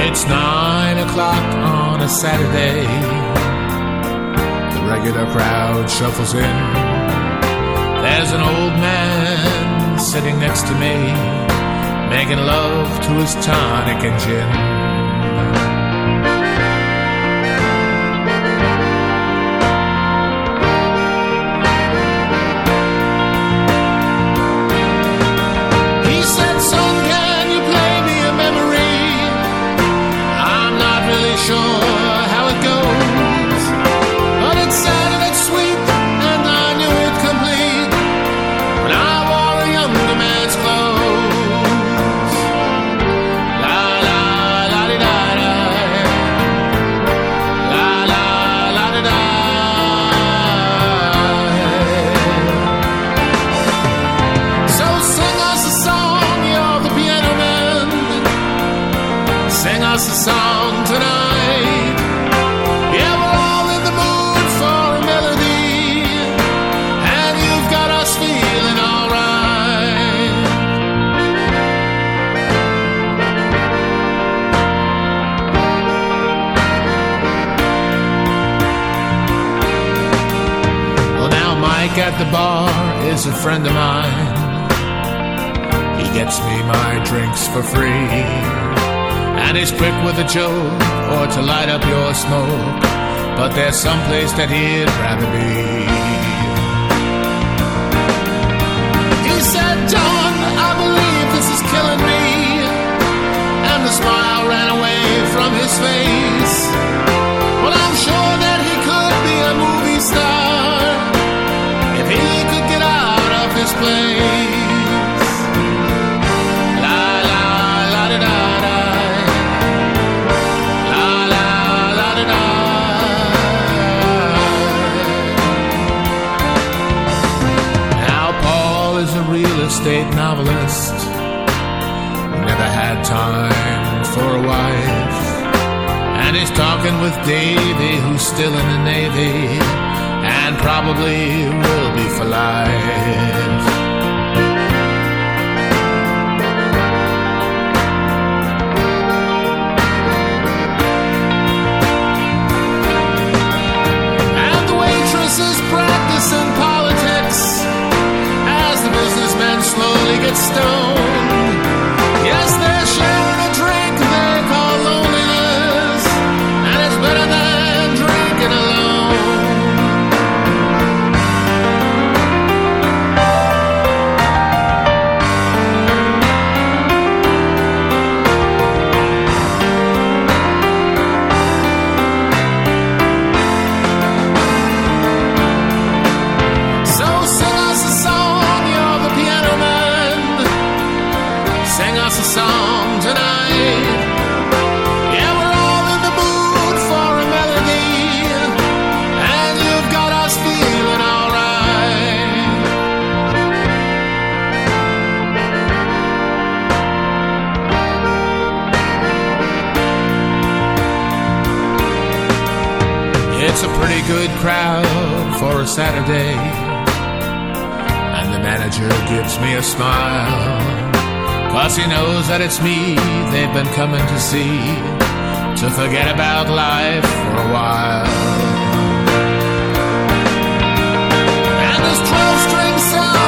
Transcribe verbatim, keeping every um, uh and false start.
It's nine o'clock on a Saturday. The regular crowd shuffles in. There's an old man sitting next to me, making love to his tonic and gin. He said, son, can you play me a memory? I'm not really sure how it goes, but it's sad and it's sweet, and I knew it complete when I wore a younger man's clothes. La la la di da da, la la la di da. So sing us a song, you're the piano man. Sing us a song tonight. Yeah, we're all in the mood for a melody, and you've got us feeling alright. Well, now Mike at the bar is a friend of mine. He gets me my drinks for free, and he's quick with a joke or to light up your smoke, but there's someplace that he'd rather be. He said, John, I believe this is killing me, and the smile ran away from his face. Well, I'm sure that he could be a movie star if he could get out of his place. La la la di da da. La la la di da. Now Paul is a real estate novelist, never had time for a wife, and he's talking with Davy, who's still in the Navy, and probably will be for life. And the waitress is practicing politics as the businessmen slowly get stoned. Yes, they're sharing a drink they call loneliness, and it's better than drinking alone. So sing us a song, you're the piano man. Sing us a song tonight. Yeah, we're all in the mood for a melody, and you've got us feeling alright. It's a pretty good crowd for a Saturday, and the manager gives me a smile, 'cause he knows that it's me they've been coming to see, to forget about life for a while. And this twelve-string sound